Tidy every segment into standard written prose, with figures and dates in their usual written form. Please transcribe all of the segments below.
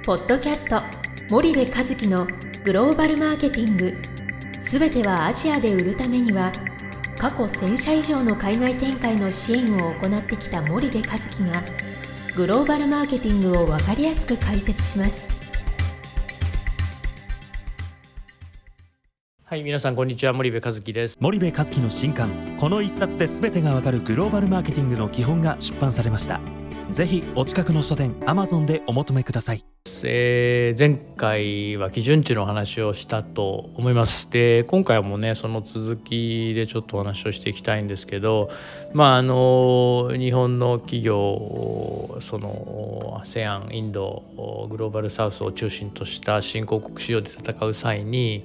ポッドキャスト森部一樹のグローバルマーケティング、すべてはアジアで売るためには、過去1000社以上の海外展開の支援を行ってきた森部一樹がグローバルマーケティングを分かりやすく解説します。 はい、皆さんこんにちは。森部一樹です。 森部一樹の新刊、この一冊で全てがわかるグローバルマーケティングの基本が出版されました。ぜひお近くの書店 Amazon でお求めください。 前回は基準値の話をしたと思います。で、今回もねその続きでちょっとお話をしていきたいんですけど、日本の企業、その ASEAN、インド、グローバルサウスを中心とした新興国市場で戦う際に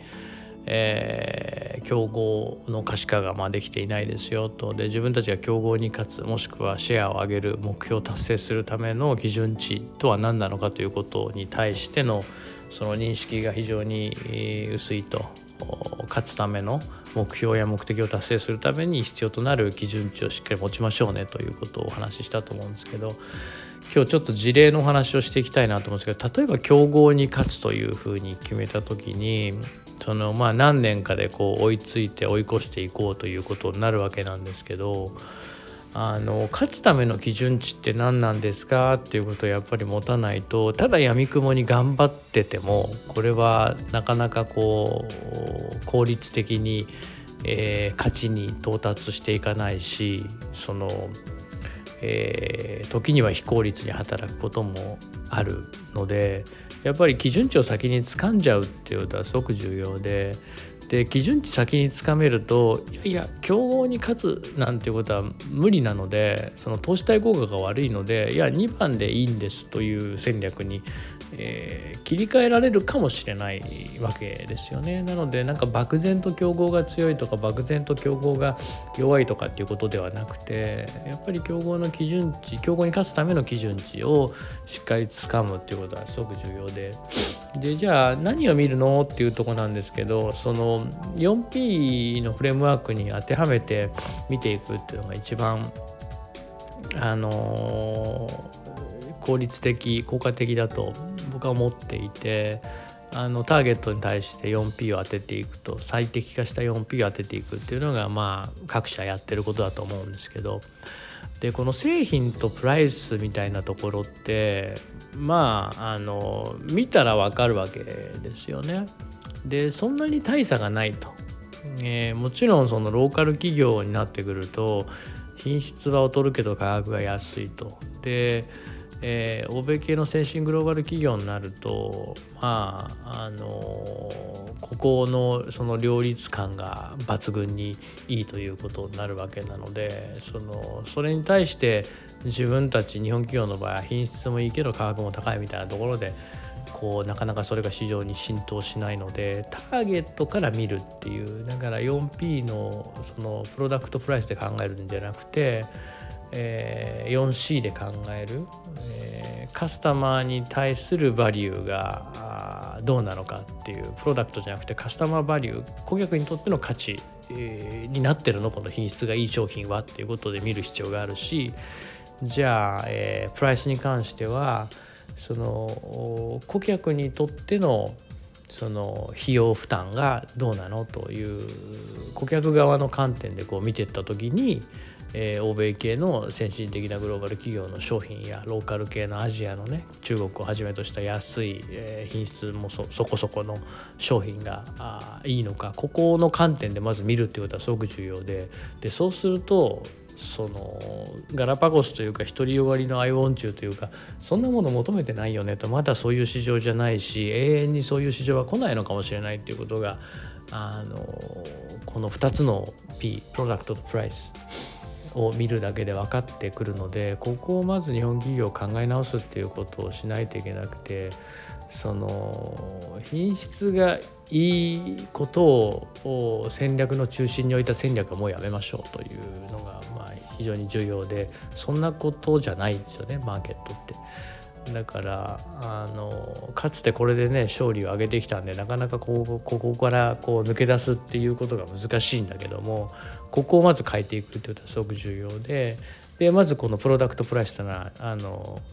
競合の可視化ができていないですよと。で、自分たちが競合に勝つ、もしくはシェアを上げる目標を達成するための基準値とは何なのかということに対してのその認識が非常に薄いと。勝つための目標や目的を達成するために必要となる基準値をしっかり持ちましょうねということをお話ししたと思うんですけど、今日ちょっと事例のお話をしていきたいなと思うんですけど、例えば競合に勝つというふうに決めた時に何年かで追いついて追い越していこうということになるわけなんですけど、勝つための基準値って何なんですかっていうことをやっぱり持たないと、ただ闇雲に頑張っててもこれはなかなか効率的に、勝ちに到達していかないし、時には非効率に働くこともあるので、やっぱり基準値を先に掴んじゃうっていうことはすごく重要で、基準値先に掴めると、競合に勝つなんていうことは無理なので、その投資対効果が悪いので、2番でいいんですという戦略に、切り替えられるかもしれないわけですよね。なので漠然と競合が強いとか漠然と競合が弱いとかっていうことではなくて、やっぱり競合の基準値、競合に勝つための基準値をしっかり掴むっていうことはすごく重要で、じゃあ何を見るのっていうところなんですけど、その 4P のフレームワークに当てはめて見ていくっていうのが一番効率的、効果的だと僕は思っていて、ターゲットに対して 4P を当てていくと、最適化した 4P を当てていくっていうのが各社やってることだと思うんですけど、でこの製品とプライスみたいなところって見たら分かるわけですよね。でそんなに大差がないと、もちろんそのローカル企業になってくると品質は劣るけど価格が安いと。で欧米系の先進グローバル企業になるとここのその両立感が抜群にいいということになるわけなので、それに対して自分たち日本企業の場合は品質もいいけど価格も高いみたいなところでなかなかそれが市場に浸透しないので、ターゲットから見るっていう、だから 4P のそのプロダクトプライスで考えるんじゃなくて、4C で考える、カスタマーに対するバリューがどうなのかっていう、プロダクトじゃなくてカスタマーバリュー、顧客にとっての価値、になってるの、この品質がいい商品はっていうことで見る必要があるし、じゃあ、プライスに関してはその顧客にとってのその費用負担がどうなのという顧客側の観点で見ていった時に、欧米系の先進的なグローバル企業の商品やローカル系のアジアのね、中国をはじめとした安い、品質もそこそこの商品がいいのか、ここの観点でまず見るっていうことはすごく重要で、そうするとそのガラパゴスというか独りよがりのアイウォンチューというか、そんなもの求めてないよねと、まだそういう市場じゃないし永遠にそういう市場は来ないのかもしれないっていうことがこの2つの P、 プロダクトとプライスを見るだけで分かってくるので、ここをまず日本企業考え直すっていうことをしないといけなくて、その品質がいいことを戦略の中心に置いた戦略はもうやめましょうというのが非常に重要で、そんなことじゃないんですよね、マーケットって。だからかつてこれでね勝利を上げてきたんで、なかなかここから抜け出すっていうことが難しいんだけども、ここをまず変えていくっていうことはすごく重要で、まずこのプロダクトプライスというのは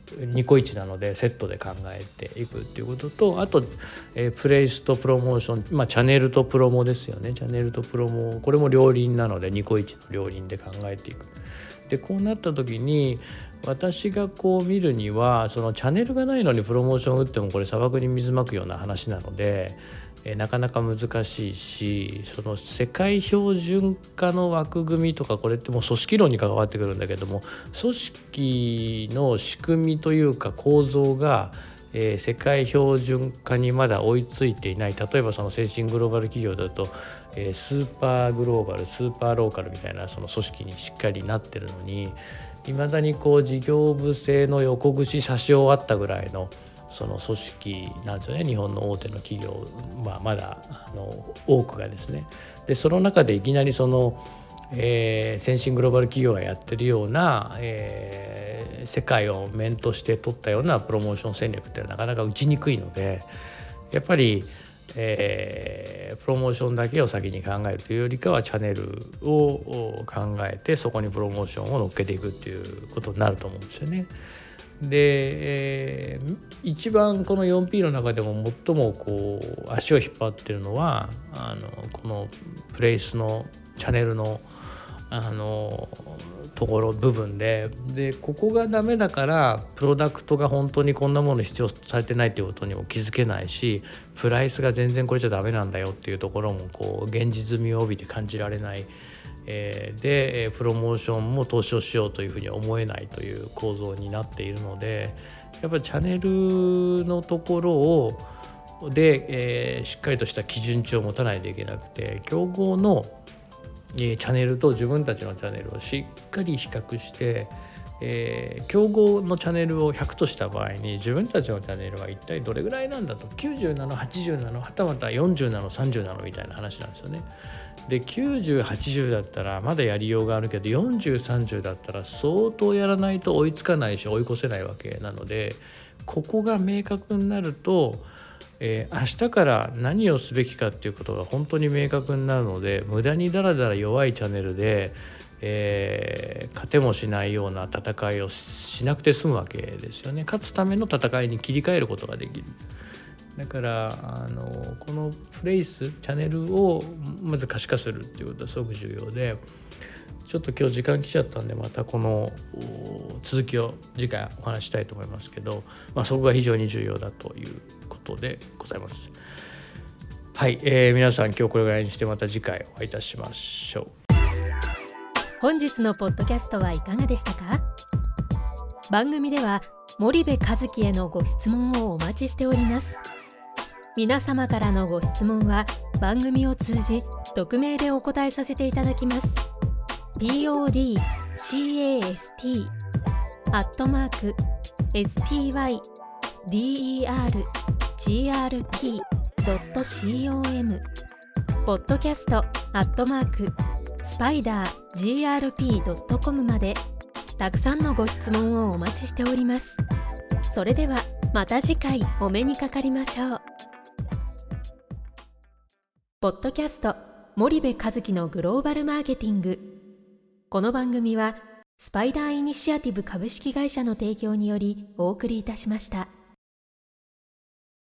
ニコイチなのでセットで考えていくっていうことと、あと、プレイスとプロモーション、チャンネルとプロモですよね。チャンネルとプロモ、これも両輪なのでニコイチの両輪で考えていく。でこうなった時に私がこう見るには、そのチャンネルがないのにプロモーションを打ってもこれ砂漠に水まくような話なので、なかなか難しいし、その世界標準化の枠組みとか、これってもう組織論に関わってくるんだけども、組織の仕組みというか構造が、世界標準化にまだ追いついていない。例えばその先進グローバル企業だと、スーパーグローバル、スーパーローカルみたいなその組織にしっかりなってるのに、いまだにこう事業部制の横串差し終わったぐらいのその組織なんですよね。日本の大手の企業、まだ多くがですね。でその中でいきなりその、先進グローバル企業がやってるような、世界を面として取ったようなプロモーション戦略ってなかなか打ちにくいので、やっぱり、プロモーションだけを先に考えるというよりかは、チャンネルを考えてそこにプロモーションを乗っけていくっていうことになると思うんですよね。で、一番この 4P の中でも最もこう足を引っ張ってるのはこのプレイスのチャンネルのところ部分で、ここがダメだからプロダクトが本当にこんなもの必要されてないっていうことにも気づけないし、プライスが全然これじゃダメなんだよっていうところもこう現実味を帯びて感じられない、でプロモーションも投資をしようというふうに思えないという構造になっているので、やっぱりチャンネルのところで、しっかりとした基準値を持たないといけなくて、競合のチャンネルと自分たちのチャンネルをしっかり比較して、競合のチャンネルを100とした場合に自分たちのチャンネルは一体どれぐらいなんだと、90なの80なのはたまた40なの30なのみたいな話なんですよね。で90、80だったらまだやりようがあるけど、40、30だったら相当やらないと追いつかないし追い越せないわけなので、ここが明確になると、明日から何をすべきかっていうことが本当に明確になるので、無駄にだらだら弱いチャンネルで、勝てもしないような戦いをしなくて済むわけですよね。勝つための戦いに切り替えることができる。だからこのプレイスチャンネルをまず可視化するっていうことはすごく重要で、ちょっと今日時間来ちゃったんで、またこの続きを次回お話したいと思いますけど、そこが非常に重要だということでございます。はい、皆さん今日これぐらいにして、また次回お会いいたしましょう。 本日のポッドキャストはいかがでしたか？番組では森部一樹へのご質問をお待ちしております。皆様からのご質問は番組を通じ匿名でお答えさせていただきます。podcast@spydergrp.com podcast@spidergrp.com までたくさんのご質問をお待ちしております。それではまた次回お目にかかりましょう。ポッドキャスト森部一樹のグローバルマーケティング。この番組はスパイダーイニシアティブ株式会社の提供によりお送りいたしました。